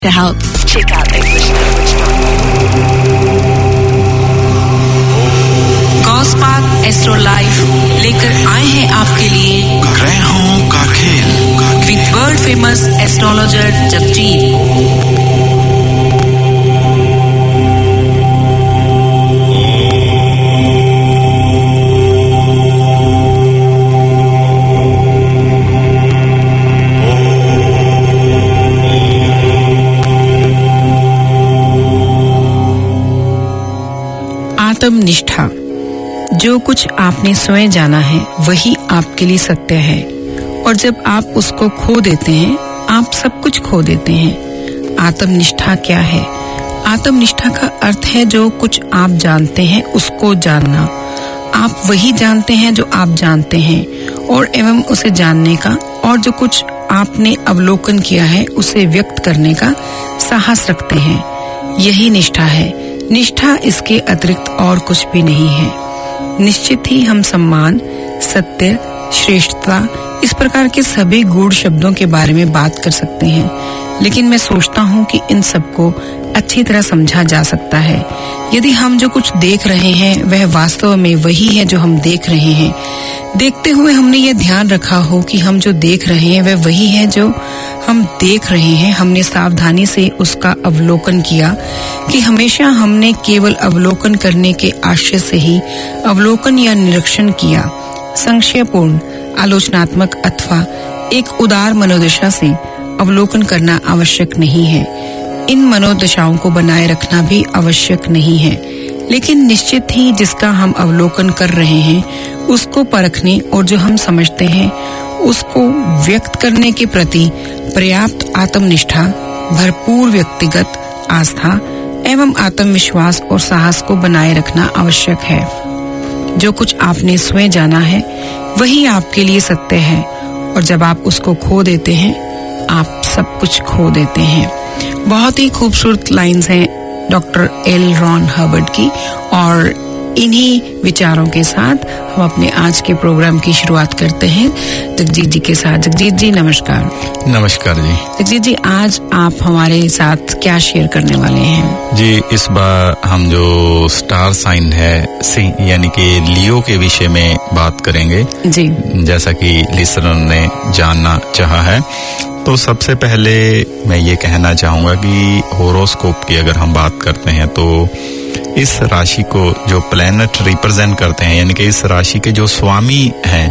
to help. Check out Gosspark astro life लेकर आए हैं आपके लिए ग्रहों का खेल with world famous astrologer Jagjit. आत्मनिष्ठा। जो कुछ आपने स्वयं जाना है वही आपके लिए सत्य है, और जब आप उसको खो देते हैं आप सब कुछ खो देते हैं। आत्मनिष्ठा क्या है? आत्मनिष्ठा का अर्थ है जो कुछ आप जानते हैं उसको जानना। आप वही जानते हैं जो आप जानते हैं और एवं उसे जानने का, और जो कुछ आपने अवलोकन किया है उसे व्यक्त करने का साहस रखते हैं। यही निष्ठा है। निष्ठा इसके अतिरिक्त और कुछ भी नहीं है। निश्चित ही हम सम्मान, सत्य, श्रेष्ठता, इस प्रकार के सभी गूढ़ शब्दों के बारे में बात कर सकते हैं, लेकिन मैं सोचता हूँ कि इन सबको अच्छी तरह समझा जा सकता है यदि हम जो कुछ देख रहे हैं वह वास्तव में वही है जो हम देख रहे हैं। देखते हुए हमने यह ध्यान रखा हो कि हम जो देख रहे हैं वह वही है जो हम देख रहे हैं। हमने सावधानी से उसका अवलोकन किया कि हमेशा हमने केवल अवलोकन करने के आशय से ही अवलोकन या निरीक्षण किया। संशयपूर्ण, आलोचनात्मक अथवा एक उदार मनोदशा से अवलोकन करना आवश्यक नहीं है। इन मनोदशाओं को बनाए रखना भी आवश्यक नहीं है, लेकिन निश्चित ही जिसका हम अवलोकन कर रहे हैं उसको परखने और जो हम समझते हैं उसको व्यक्त करने के प्रति पर्याप्त आत्मनिष्ठा, भरपूर व्यक्तिगत आस्था एवं आत्मविश्वास और साहस को बनाए रखना आवश्यक है। जो कुछ आपने स्वयं जाना है वही आपके लिए सत्य है, और जब आप उसको खो देते हैं आप सब कुछ खो देते हैं। बहुत ही खूबसूरत लाइन्स हैं डॉक्टर एल रॉन हर्बर्ट की, और इन्हीं विचारों के साथ हम अपने आज के प्रोग्राम की शुरुआत करते हैं जगजीत जी के साथ। जगजीत जी नमस्कार। नमस्कार जी। जगजीत जी, आज आप हमारे साथ क्या शेयर करने वाले हैं? जी, इस बार हम जो स्टार साइन है यानी कि लियो के विषय में बात करेंगे जी, जैसा कि लिसनर ने जानना चाहा है। तो सबसे पहले मैं ये कहना चाहूंगा कि होरोस्कोप की अगर हम बात करते हैं तो इस राशि को जो प्लैनेट रिप्रेजेंट करते हैं, यानी कि इस राशि के जो स्वामी हैं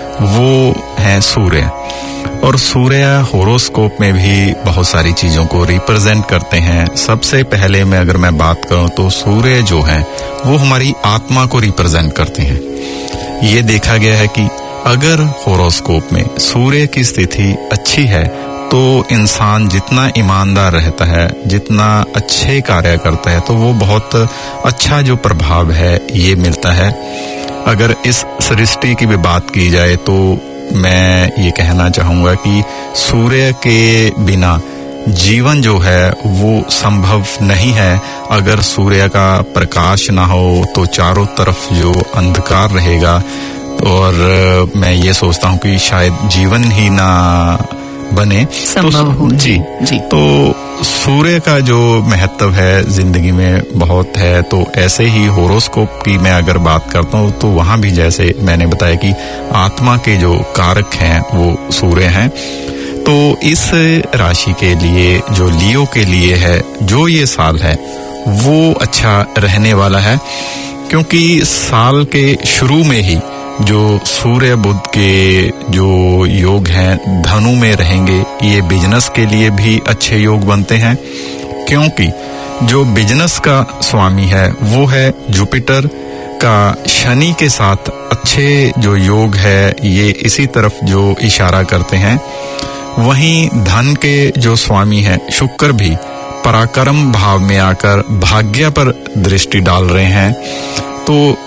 वो है सूर्य, और सूर्य होरोस्कोप में भी बहुत सारी चीजों को रिप्रेजेंट करते हैं। सबसे पहले मैं अगर मैं बात करूं तो सूर्य जो है वो हमारी आत्मा को रिप्रेजेंट करते हैं। ये देखा गया है कि अगर होरोस्कोप में सूर्य की स्थिति अच्छी है तो इंसान जितना ईमानदार रहता है, जितना अच्छे कार्य करता है, तो वो बहुत अच्छा जो प्रभाव है ये मिलता है। अगर इस सृष्टि की भी बात की जाए तो मैं ये कहना चाहूंगा कि सूर्य के बिना जीवन जो है वो संभव नहीं है। अगर सूर्य का प्रकाश ना हो तो चारों तरफ जो अंधकार रहेगा, और मैं ये सोचता हूँ कि शायद जीवन ही ना बने संभव हो। जी। तो सूर्य का जो महत्व है जिंदगी में बहुत है। तो ऐसे ही होरोस्कोप की मैं अगर बात करता हूँ तो वहां भी जैसे मैंने बताया कि आत्मा के जो कारक हैं वो सूर्य हैं। तो इस राशि के लिए जो लियो के लिए है, जो ये साल है वो अच्छा रहने वाला है, क्योंकि साल के शुरू में ही जो सूर्य बुध के जो योग हैं धनु में रहेंगे। ये बिजनेस के लिए भी अच्छे योग बनते हैं, क्योंकि जो बिजनेस का स्वामी है वो है जुपिटर का शनि के साथ अच्छे जो योग है ये इसी तरफ जो इशारा करते हैं। वहीं धन के जो स्वामी है शुक्र भी पराक्रम भाव में आकर भाग्य पर दृष्टि डाल रहे हैं। तो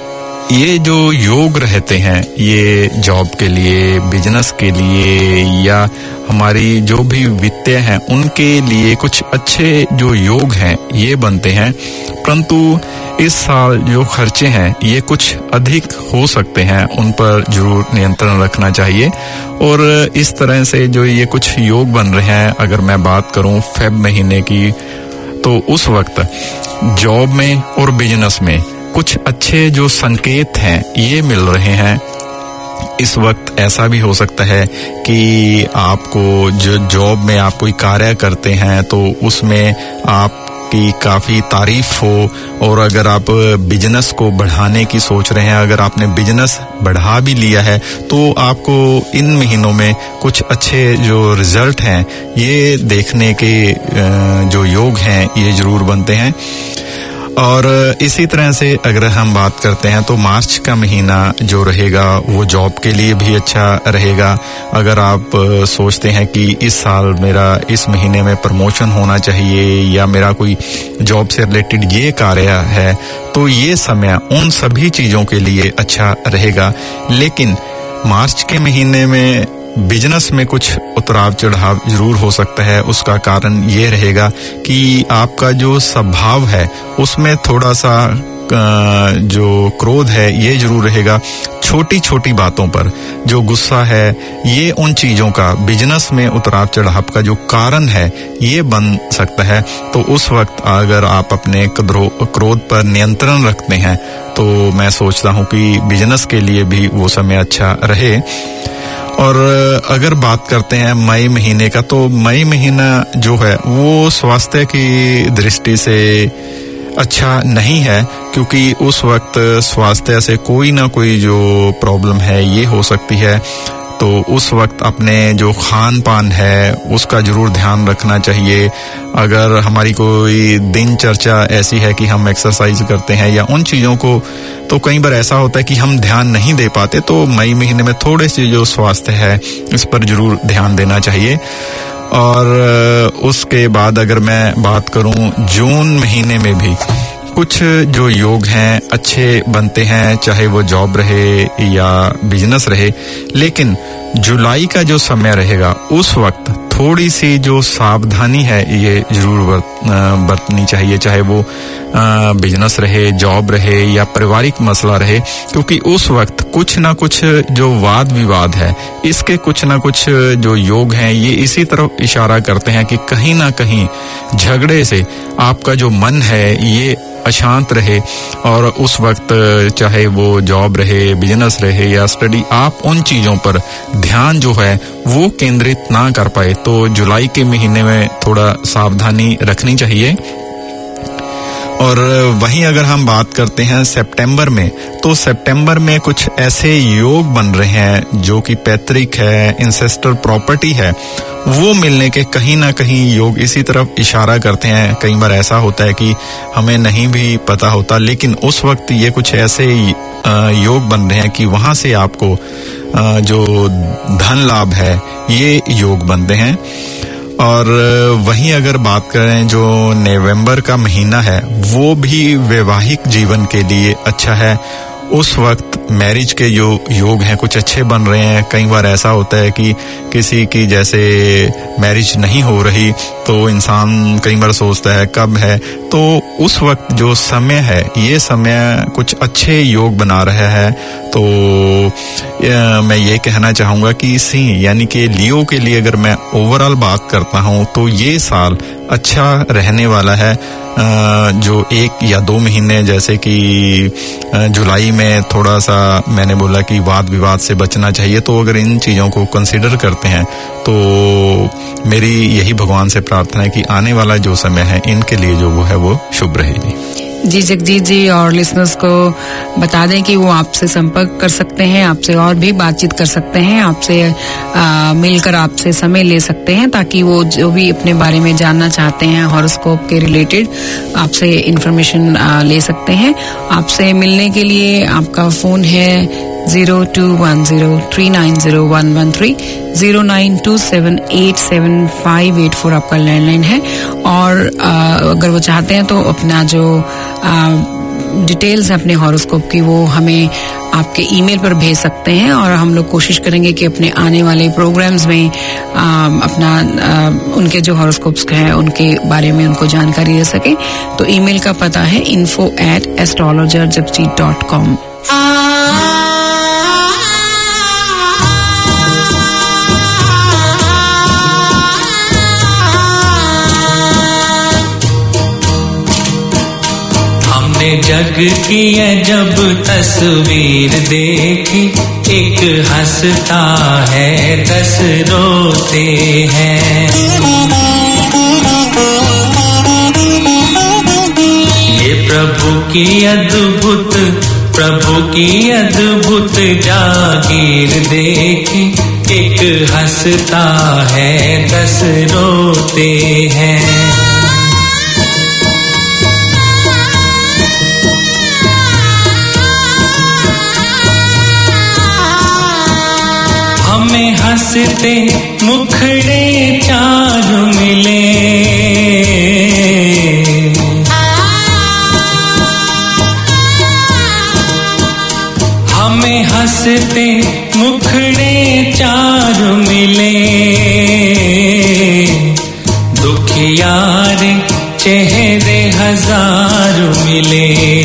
ये जो योग रहते हैं, ये जॉब के लिए, बिजनेस के लिए या हमारी जो भी वित्तीय हैं उनके लिए कुछ अच्छे जो योग हैं ये बनते हैं। परंतु इस साल जो खर्चे हैं ये कुछ अधिक हो सकते हैं, उन पर जरूर नियंत्रण रखना चाहिए। और इस तरह से जो ये कुछ योग बन रहे हैं, अगर मैं बात करूं फेब महीने की, तो उस वक्त जॉब में और बिजनेस में कुछ अच्छे जो संकेत हैं ये मिल रहे हैं। इस वक्त ऐसा भी हो सकता है कि आपको जो जॉब में आप कोई कार्य करते हैं तो उसमें आपकी काफी तारीफ हो, और अगर आप बिजनेस को बढ़ाने की सोच रहे हैं, अगर आपने बिजनेस बढ़ा भी लिया है, तो आपको इन महीनों में कुछ अच्छे जो रिजल्ट हैं ये देखने के जो योग हैं ये जरूर बनते हैं। और इसी तरह से अगर हम बात करते हैं तो मार्च का महीना जो रहेगा वो जॉब के लिए भी अच्छा रहेगा। अगर आप सोचते हैं कि इस साल मेरा इस महीने में प्रमोशन होना चाहिए या मेरा कोई जॉब से रिलेटेड ये कार्य है, तो ये समय उन सभी चीजों के लिए अच्छा रहेगा। लेकिन मार्च के महीने में बिजनेस में कुछ उतराव चढ़ाव जरूर हो सकता है। उसका कारण ये रहेगा कि आपका जो स्वभाव है उसमें थोड़ा सा जो क्रोध है ये जरूर रहेगा। छोटी छोटी बातों पर जो गुस्सा है ये उन चीजों का बिजनेस में उतराव चढ़ाव का जो कारण है ये बन सकता है। तो उस वक्त अगर आप अपने क्रोध पर नियंत्रण रखते हैं तो मैं सोचता हूँ कि बिजनेस के लिए भी वो समय अच्छा रहे। और अगर बात करते हैं मई महीने का, तो मई महीना जो है वो स्वास्थ्य की दृष्टि से अच्छा नहीं है, क्योंकि उस वक्त स्वास्थ्य से कोई ना कोई जो प्रॉब्लम है ये हो सकती है। तो उस वक्त अपने जो खान पान है उसका जरूर ध्यान रखना चाहिए। अगर हमारी कोई दिनचर्या ऐसी है कि हम एक्सरसाइज करते हैं या उन चीजों को, तो कई बार ऐसा होता है कि हम ध्यान नहीं दे पाते, तो मई महीने में थोड़े से जो स्वास्थ्य है इस पर जरूर ध्यान देना चाहिए। और उसके बाद अगर मैं बात करूं जून महीने में भी कुछ जो योग हैं अच्छे बनते हैं, चाहे वो जॉब रहे या बिजनेस रहे। लेकिन जुलाई का जो समय रहेगा उस वक्त थोड़ी सी जो सावधानी है ये जरूर बरतनी चाहिए, चाहे वो बिजनेस रहे, जॉब रहे या पारिवारिक मसला रहे, क्योंकि उस वक्त कुछ ना कुछ जो वाद विवाद है इसके कुछ ना कुछ जो योग हैं ये इसी तरफ इशारा करते हैं कि कहीं ना कहीं झगड़े से आपका जो मन है ये अशांत रहे। और उस वक्त चाहे वो जॉब रहे, बिजनेस रहे या स्टडी, आप उन चीजों पर ध्यान जो है वो केंद्रित ना कर पाए। तो जुलाई के महीने में थोड़ा सावधानी रखनी चाहिए। और वहीं अगर हम बात करते हैं सितंबर में, तो सितंबर में कुछ ऐसे योग बन रहे हैं जो कि पैतृक है, इंसेस्टर प्रॉपर्टी है, वो मिलने के कहीं ना कहीं योग इसी तरफ इशारा करते हैं। कई बार ऐसा होता है कि हमें नहीं भी पता होता, लेकिन उस वक्त ये कुछ ऐसे योग बन रहे हैं कि वहां से आपको जो धन लाभ है ये योग बनते हैं। और वहीं अगर बात करें जो नवंबर का महीना है वो भी वैवाहिक जीवन के लिए अच्छा है। उस वक्त मैरिज के जो योग हैं कुछ अच्छे बन रहे हैं। कई बार ऐसा होता है कि किसी की जैसे मैरिज नहीं हो रही तो इंसान कई बार सोचता है कब है, तो उस वक्त जो समय है ये समय कुछ अच्छे योग बना रहा है। तो मैं ये कहना चाहूंगा कि सिंह यानी कि लियो के लिए अगर मैं ओवरऑल बात करता हूं तो ये साल अच्छा रहने वाला है। जो 1 या 2 महीने जैसे कि जुलाई में थोड़ा सा मैंने बोला कि वाद विवाद से बचना चाहिए, तो अगर इन चीजों को कंसीडर करते हैं तो मेरी यही भगवान से प्रार्थना है कि आने वाला जो समय है इनके लिए जो वो है वो शुभ रहेगी। जी जगजीत जी, और लिसनर्स को बता दें कि वो आपसे संपर्क कर सकते हैं, आपसे और भी बातचीत कर सकते हैं, आपसे मिलकर आपसे समय ले सकते हैं, ताकि वो जो भी अपने बारे में जानना चाहते हैं हॉरोस्कोप के रिलेटेड आपसे इंफॉर्मेशन ले सकते हैं। आपसे मिलने के लिए आपका फोन है 0210390113, 0927875584 आपका लैंडलाइन है। और अगर वो चाहते हैं तो अपना जो डिटेल्स हैं अपने हॉरोस्कोप की, वो हमें आपके ईमेल पर भेज सकते हैं और हम लोग कोशिश करेंगे कि अपने आने वाले प्रोग्राम्स में उनके जो हॉरोस्कोप्स हैं उनके बारे में उनको जानकारी दे सके। तो ईमेल का पता है info@astrologerjapjeet.com। जग की है जब तस्वीर देखी, एक हंसता है 10 रोते हैं। ये प्रभु की अद्भुत जागीर देखी, एक हंसता है 10 रोते हैं। हमें हंसते मुखड़े 4 मिले, हमें हंसते मुखड़े 4 मिले, दुखियारे चेहरे 1000 मिले।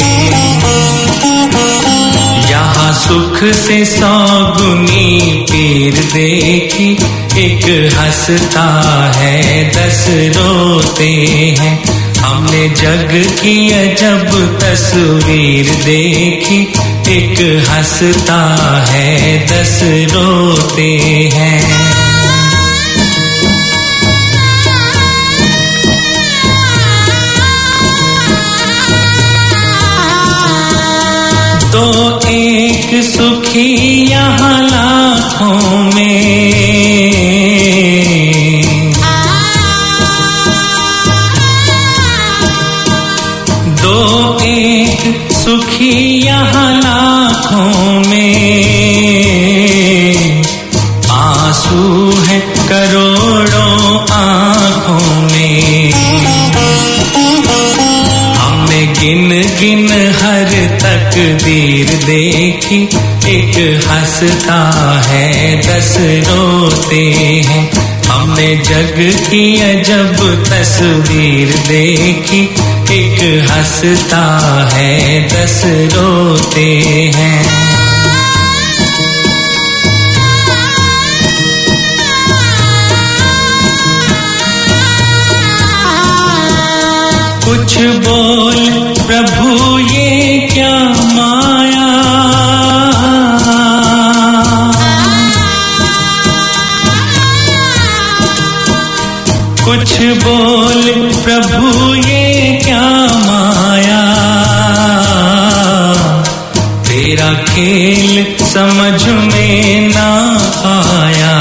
यहाँ सुख से 100 गुनी पीर देखी, एक हंसता है 10 रोते हैं। हमने जग की अजब तस्वीर देखी, एक हंसता है 10 रोते हैं। तो एक सुखी यहाँ लाखों में, दो एक सुखी यहाँ लाखों में, आंसू है करोड़ों आँखों में। हमने गिन गिन हर तकदीर देखी, एक हंसता है 10 रोते हैं। हमने जग की अजब तस्वीर देखी, एक हंसता है 10 रोते हैं। कुछ बोल प्रभु ये क्या माया, कुछ बोल प्रभु ये क्या माया, तेरा खेल समझ में ना आया।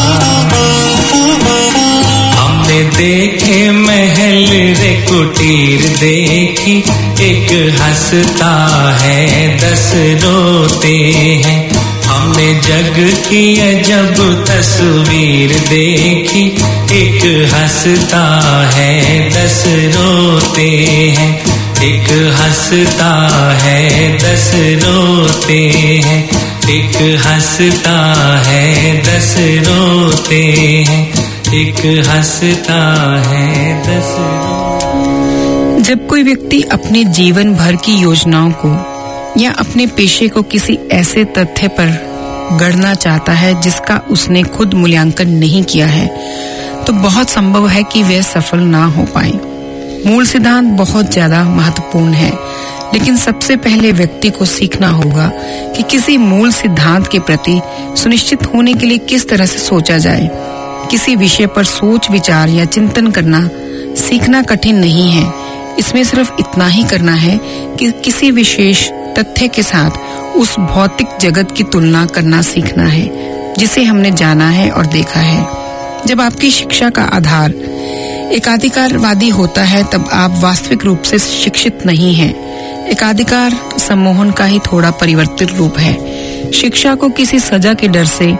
हमने देखे महल रे कुटीर देखी, एक हंसता है 10 रोते हैं। हमने जग की अजब तस्वीर देखी, एक हंसता है 10 रोते हैं। एक हंसता है 10 रोते हैं, एक हंसता है 10 रोते हैं, एक हंसता है 10 रोते। जब कोई व्यक्ति अपने जीवन भर की योजनाओं को या अपने पेशे को किसी ऐसे तथ्य पर गढ़ना चाहता है जिसका उसने खुद मूल्यांकन नहीं किया है, तो बहुत संभव है कि वह सफल ना हो पाए। मूल सिद्धांत बहुत ज्यादा महत्वपूर्ण है, लेकिन सबसे पहले व्यक्ति को सीखना होगा कि किसी मूल सिद्धांत के प्रति सुनिश्चित होने के लिए किस तरह से सोचा जाए। किसी विषय पर सोच विचार या चिंतन करना सीखना कठिन नहीं है। इसमें सिर्फ इतना ही करना है कि किसी विशेष तथ्य के साथ उस भौतिक जगत की तुलना करना सीखना है जिसे हमने जाना है और देखा है। जब आपकी शिक्षा का आधार एकाधिकारवादी होता है, तब आप वास्तविक रूप से शिक्षित नहीं हैं। एकाधिकार सम्मोहन का ही थोड़ा परिवर्तित रूप है। शिक्षा को किसी सजा के डर से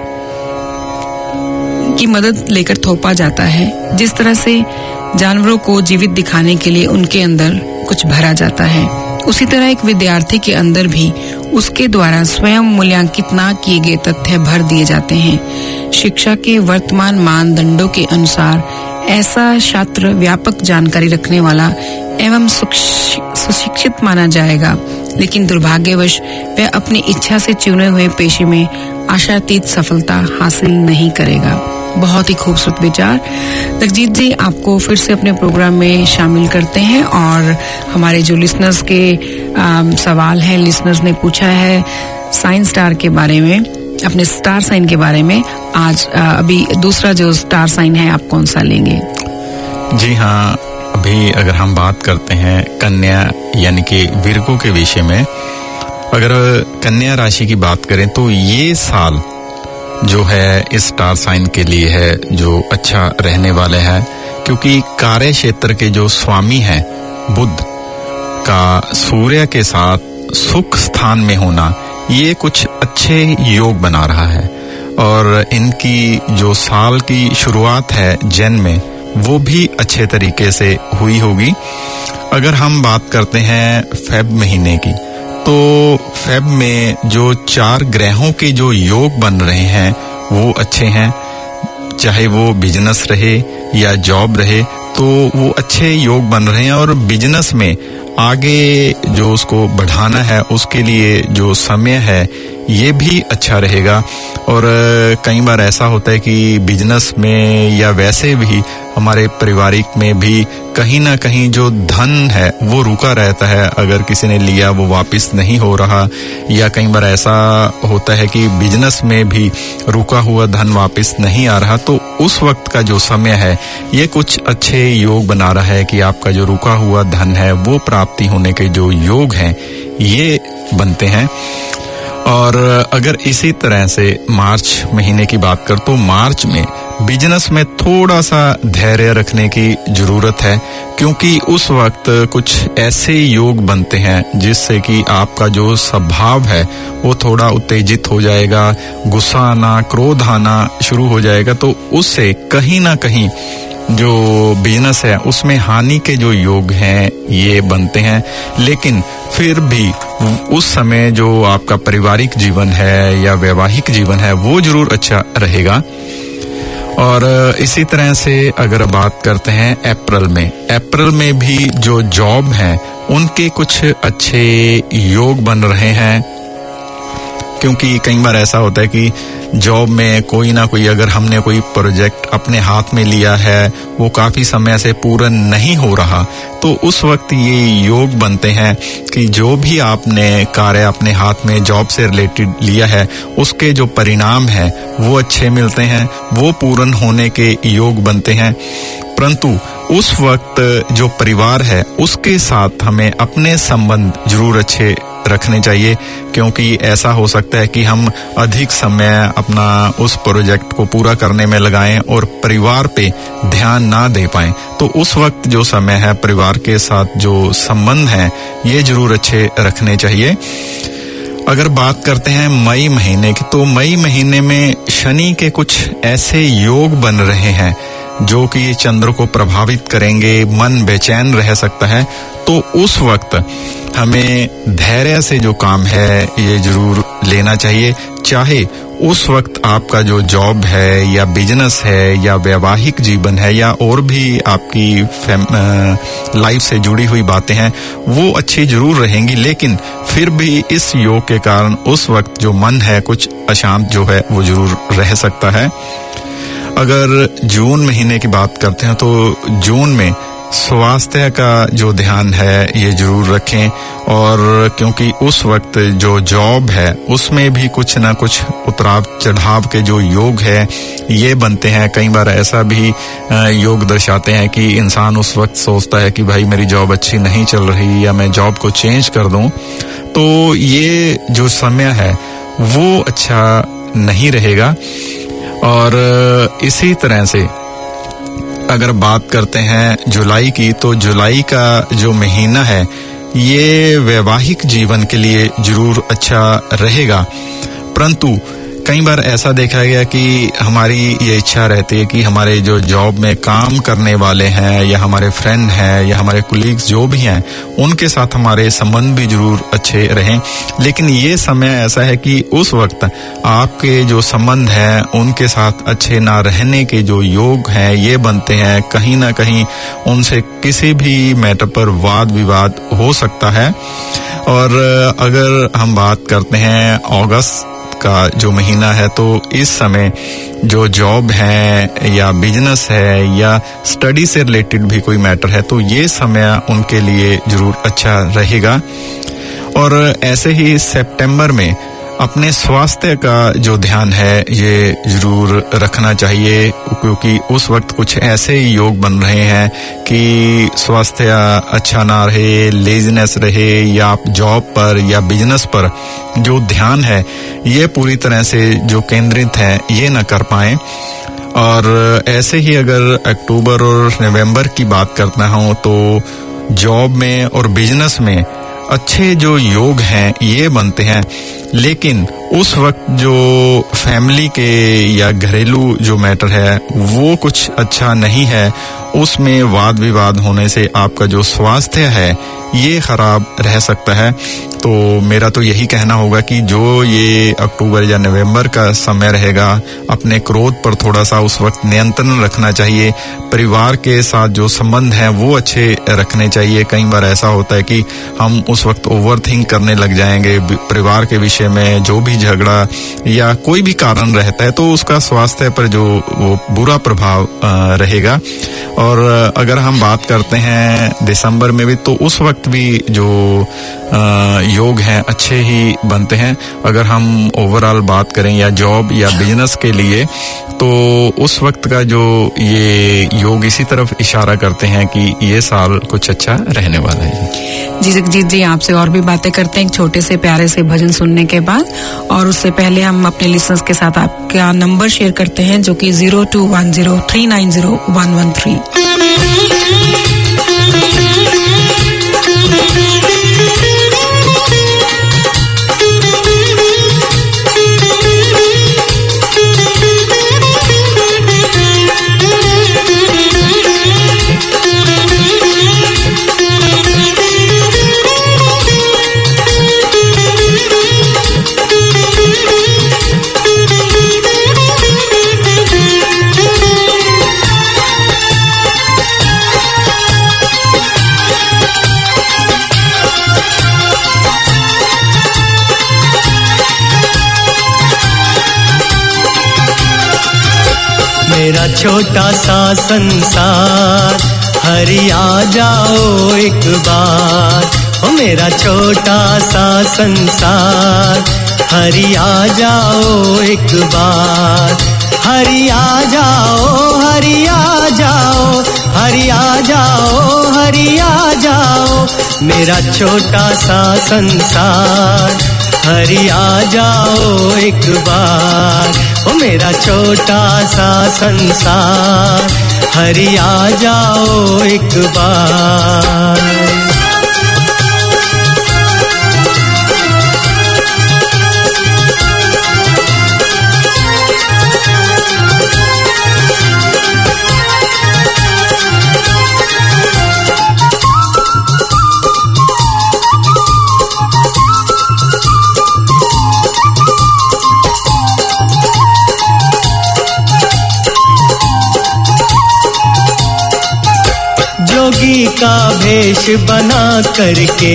की मदद लेकर थोपा जाता है, जिस तरह से जानवरों को जीवित दिखाने के लिए उनके अंदर कुछ भरा जाता है। उसी तरह एक विद्यार्थी के अंदर भी उसके द्वारा स्वयं मूल्यांकित न किए गए तथ्य भर दिए जाते हैं। शिक्षा के वर्तमान मानदंडों के अनुसार ऐसा छात्र व्यापक जानकारी रखने वाला एवं सुशिक्षित माना जाएगा, लेकिन दुर्भाग्यवश वह अपनी इच्छा से चुने हुए पेशे में आशातीत सफलता हासिल नहीं करेगा। बहुत ही खूबसूरत विचार। जगजीत जी, आपको फिर से अपने प्रोग्राम में शामिल करते हैं और हमारे जो लिसनर्स के सवाल हैं, लिसनर्स ने पूछा है साइन स्टार के बारे में, अपने स्टार साइन के बारे में। आज अभी दूसरा जो स्टार साइन है, आप कौन सा लेंगे? जी हाँ, अभी अगर हम बात करते हैं कन्या यानी कि विर्गो के विषय में, अगर कन्या राशि की बात करें तो ये साल जो है इस स्टार साइन के लिए है जो अच्छा रहने वाले हैं, क्योंकि कार्य क्षेत्र के जो स्वामी हैं बुध का सूर्य के साथ सुख स्थान में होना, ये कुछ अच्छे योग बना रहा है और इनकी जो साल की शुरुआत है जैन में, वो भी अच्छे तरीके से हुई होगी। अगर हम बात करते हैं फेब महीने की, तो फेब में जो 4 ग्रहों के जो योग बन रहे हैं वो अच्छे हैं। चाहे वो बिजनेस रहे या जॉब रहे, तो वो अच्छे योग बन रहे हैं और बिजनेस में आगे जो उसको बढ़ाना है उसके लिए जो समय है ये भी अच्छा रहेगा। और कई बार ऐसा होता है कि बिजनेस में या वैसे भी हमारे पारिवारिक में भी कहीं ना कहीं जो धन है वो रुका रहता है। अगर किसी ने लिया वो वापस नहीं हो रहा, या कई बार ऐसा होता है कि बिजनेस में भी रुका हुआ धन वापस नहीं आ रहा, तो उस वक्त का जो समय है ये कुछ अच्छे योग बना रहा है कि आपका जो रुका हुआ धन है वो प्राप्ति होने के जो योग हैं ये बनते हैं। और अगर इसी तरह से मार्च महीने की बात कर, तो मार्च में बिजनेस में थोड़ा सा धैर्य रखने की जरूरत है, क्योंकि उस वक्त कुछ ऐसे योग बनते हैं जिससे कि आपका जो स्वभाव है वो थोड़ा उत्तेजित हो जाएगा, गुस्सा आना, क्रोध आना शुरू हो जाएगा, तो उससे कहीं ना कहीं जो बिजनेस है उसमें हानि के जो योग हैं ये बनते हैं। लेकिन फिर भी उस समय जो आपका पारिवारिक जीवन है या वैवाहिक जीवन है वो जरूर अच्छा रहेगा। और इसी तरह से अगर बात करते हैं अप्रैल में भी जो जॉब है उनके कुछ अच्छे योग बन रहे हैं, क्योंकि कई बार ऐसा होता है कि जॉब में कोई ना कोई, अगर हमने कोई प्रोजेक्ट अपने हाथ में लिया है वो काफी समय से पूरा नहीं हो रहा, तो उस वक्त ये योग बनते हैं कि जो भी आपने कार्य अपने हाथ में जॉब से रिलेटेड लिया है उसके जो परिणाम है वो अच्छे मिलते हैं, वो पूर्ण होने के योग बनते हैं। परंतु उस वक्त जो परिवार है उसके साथ हमें अपने संबंध जरूर अच्छे रखने चाहिए, क्योंकि ऐसा हो सकता है कि हम अधिक समय अपना उस प्रोजेक्ट को पूरा करने में लगाएं और परिवार पे ध्यान ना दे पाएं। तो उस वक्त जो समय है परिवार के साथ जो संबंध है ये जरूर अच्छे रखने चाहिए। अगर बात करते हैं मई महीने की, तो मई महीने में शनि के कुछ ऐसे योग बन रहे हैं जो कि चंद्र को प्रभावित करेंगे, मन बेचैन रह सकता है, तो उस वक्त हमें धैर्य से जो काम है ये जरूर लेना चाहिए। चाहे उस वक्त आपका जो जॉब है या बिजनेस है या वैवाहिक जीवन है या और भी आपकी लाइफ से जुड़ी हुई बातें हैं वो अच्छी जरूर रहेंगी, लेकिन फिर भी इस योग के कारण उस वक्त जो मन है कुछ अशांत जो है वो जरूर रह सकता है। अगर जून महीने की बात करते हैं तो जून में स्वास्थ्य का जो ध्यान है ये जरूर रखें, और क्योंकि उस वक्त जो जॉब है उसमें भी कुछ ना कुछ उतराव चढ़ाव के जो योग है ये बनते हैं। कई बार ऐसा भी योग दर्शाते हैं कि इंसान उस वक्त सोचता है कि भाई मेरी जॉब अच्छी नहीं चल रही या मैं जॉब को चेंज कर दूं, तो ये जो समय है वो अच्छा नहीं रहेगा। और इसी तरह से अगर बात करते हैं जुलाई की, तो जुलाई का जो महीना है ये वैवाहिक जीवन के लिए जरूर अच्छा रहेगा, परंतु कई बार ऐसा देखा गया कि हमारी ये इच्छा रहती है कि हमारे जो जॉब में काम करने वाले हैं या हमारे फ्रेंड हैं या हमारे कुलीग्स जो भी हैं उनके साथ हमारे संबंध भी जरूर अच्छे रहें, लेकिन ये समय ऐसा है कि उस वक्त आपके जो संबंध हैं उनके साथ अच्छे ना रहने के जो योग हैं ये बनते हैं। कहीं ना कहीं उनसे किसी भी मैटर पर वाद विवाद हो सकता है। और अगर हम बात करते हैं अगस्त का जो महीना है तो इस समय जो जॉब है या बिजनेस है या स्टडी से रिलेटेड भी कोई मैटर है तो ये समय उनके लिए जरूर अच्छा रहेगा। और ऐसे ही सितंबर में अपने स्वास्थ्य का जो ध्यान है ये जरूर रखना चाहिए, क्योंकि उस वक्त कुछ ऐसे योग बन रहे हैं कि स्वास्थ्य अच्छा ना रहे, लेजीनेस रहे या आप जॉब पर या बिजनेस पर जो ध्यान है ये पूरी तरह से जो केंद्रित है ये ना कर पाए। और ऐसे ही अगर अक्टूबर और नवंबर की बात करना हो तो जॉब में और बिजनेस में अच्छे जो योग हैं ये बनते हैं, लेकिन उस वक्त जो फैमिली के या घरेलू जो मैटर है वो कुछ अच्छा नहीं है, उसमें वाद विवाद होने से आपका जो स्वास्थ्य है ये खराब रह सकता है। तो मेरा तो यही कहना होगा कि जो ये अक्टूबर या नवंबर का समय रहेगा अपने क्रोध पर थोड़ा सा उस वक्त नियंत्रण रखना चाहिए। परिवार के साथ जो संबंध हैं वो अच्छे रखने चाहिए। कई बार ऐसा होता है कि हम उस वक्त ओवर थिंक करने लग जाएंगे परिवार के विषय में, जो भी झगड़ा या कोई भी कारण रहता है तो उसका स्वास्थ्य पर जो वो बुरा प्रभाव रहेगा। और अगर हम बात करते हैं दिसंबर में भी तो उस वक्त भी जो योग हैं अच्छे ही बनते हैं। अगर हम ओवरऑल बात करें या जॉब या बिजनेस के लिए तो उस वक्त का जो ये योग इसी तरफ इशारा करते हैं कि ये साल कुछ अच्छा रहने वाला है। जी जगजीत जी, आपसे और भी बातें करते हैं एक छोटे से प्यारे से भजन सुनने के बाद। और उससे पहले हम अपने लिसनर्स के साथ आपका नंबर शेयर करते हैं जो कि 0210390113। मेरा छोटा सा संसार हरि आ जाओ एक बार, ओ मेरा छोटा सा संसार हरि आ जाओ एक बार। हरि आ जाओ, हरि आ जाओ, हरि आ जाओ, हरि आ जाओ। मेरा छोटा सा संसार हरि आ जाओ एक बार, ओ मेरा छोटा सा संसार हरि आ जाओ एक बार। जोगी का भेष बना करके,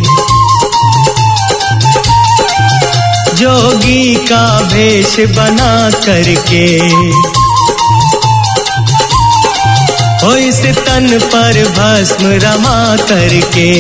जोगी का भेष बना करके, हो इस तन पर भस्म रमा करके,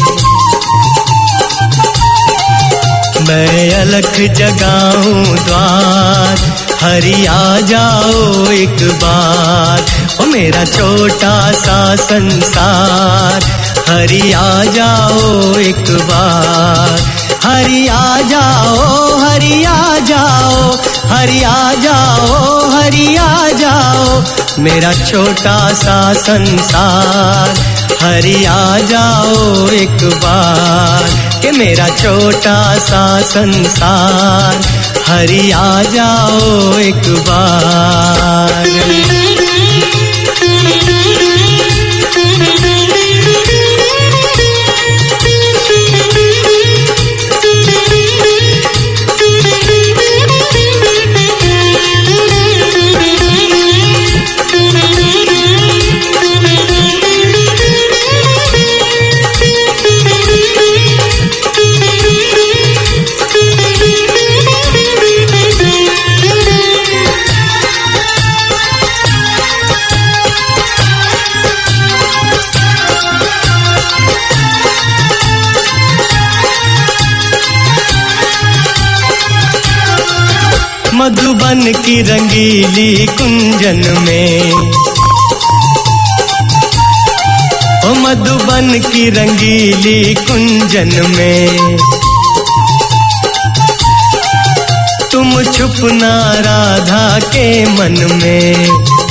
मैं अलख जगाऊं द्वार, हरि आ जाओ एक बार, ओ मेरा छोटा सा संसार हरि आ जाओ एक बार। हरि आ जाओ, हरि आ जाओ, हरि आ जाओ, हरि आ जाओ। मेरा छोटा सा संसार हरि आ जाओ एक बार, कि मेरा छोटा सा संसार हरि आ जाओ एक बार। मधुबन की रंगीली कुंजन में, ओ मधुबन की रंगीली कुंजन में तुम छुपना राधा के मन में।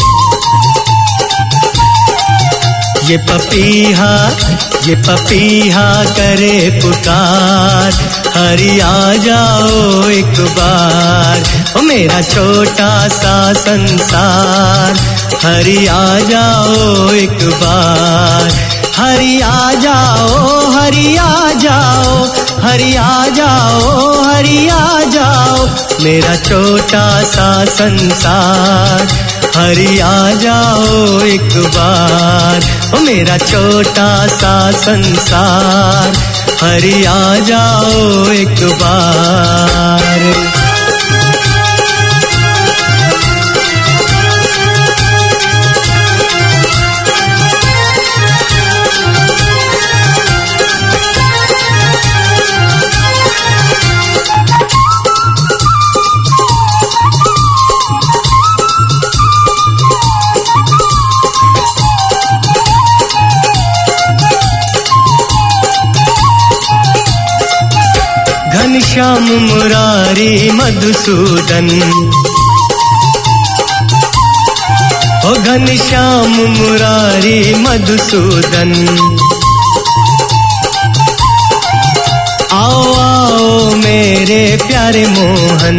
ये पपीहा करे पुकार हरि आ जाओ एक बार। ओ मेरा छोटा सा संसार हरि आ जाओ एक बार। हरि आ जाओ, हरि आ जाओ, हरि आ जाओ, हरि आ जाओ। मेरा छोटा सा संसार हरि आ जाओ एक बार। ओ मेरा छोटा सा संसार हरि आ जाओ एक बार। घनश्याम मुरारी मधुसूदन, ओ घनश्याम मुरारी मधुसूदन। आओ आओ मेरे प्यारे मोहन।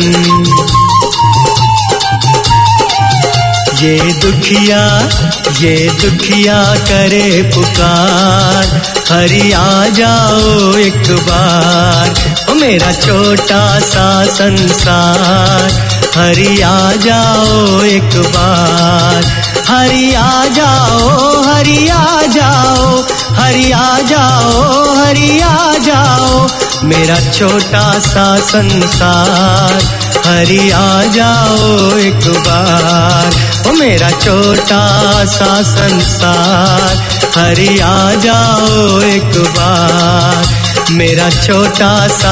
ये दुखिया करे पुकार हरि आ जाओ एक बार। ओ मेरा छोटा सा संसार हरि आ जाओ एक बार। हरि आ जाओ, हरि आ जाओ, हरि आ जाओ, हरि आ जाओ। मेरा छोटा सा संसार हरि आ जाओ एक बार। ओ मेरा छोटा सा संसार हरि आ जाओ एक बार। मेरा छोटा सा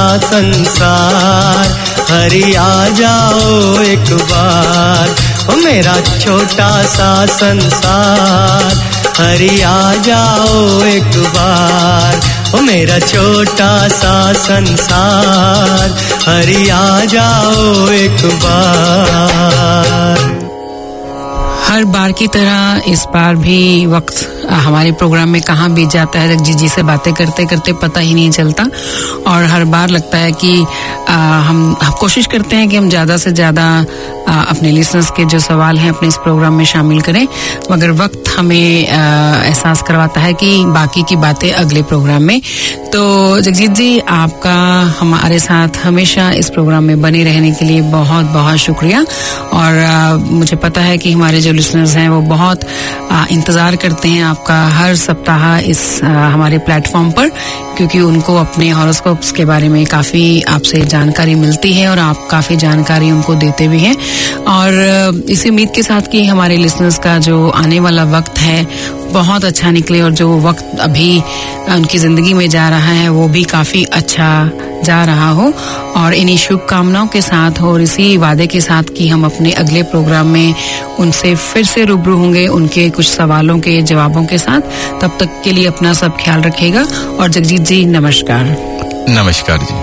संसार हरि आ जाओ एक बार। ओ मेरा छोटा सा संसार हरि आ जाओ एक बार। ओ मेरा छोटा सा संसार हरि आ जाओ एक बार। हर बार की तरह इस बार भी वक्त हमारे प्रोग्राम में कहाँ बीत जाता है जगजीत जी से बातें करते करते पता ही नहीं चलता। और हर बार लगता है कि हम कोशिश करते हैं कि हम ज़्यादा से ज़्यादा अपने लिसनर्स के जो सवाल हैं अपने इस प्रोग्राम में शामिल करें, मगर वक्त हमें एहसास करवाता है कि बाकी की बातें अगले प्रोग्राम में। तो जगजीत जी, आपका हमारे साथ हमेशा इस प्रोग्राम में बने रहने के लिए बहुत बहुत शुक्रिया। और मुझे पता है कि हमारे जो लिसनर्स हैं वो बहुत इंतज़ार करते हैं आपका हर सप्ताह इस हमारे प्लेटफॉर्म पर, क्योंकि उनको अपने हॉरोस्कोप्स के बारे में काफ़ी आपसे जानकारी मिलती है और आप काफ़ी जानकारी उनको देते भी हैं। और इसी उम्मीद के साथ कि हमारे लिसनर्स का जो आने वाला वक्त है बहुत अच्छा निकले और जो वक्त अभी उनकी ज़िंदगी में जा रहा है वो भी काफ़ी अच्छा जा रहा हो। और इन्हीं शुभकामनाओं के साथ और इसी वादे के साथ कि हम अपने अगले प्रोग्राम में उनसे फिर से रूबरू होंगे उनके कुछ सवालों के जवाबों के साथ। तब तक के लिए अपना सब ख्याल रखिएगा। और जगजीत जी, नमस्कार। नमस्कार जी।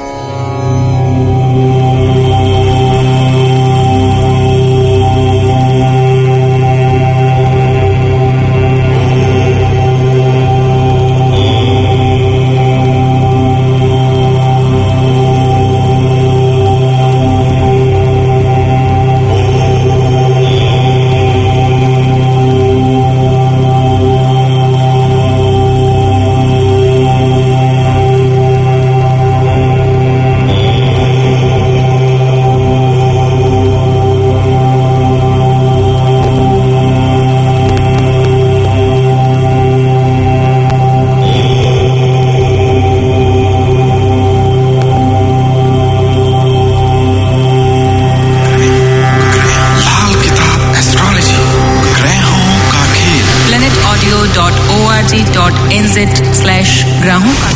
ग्रहों का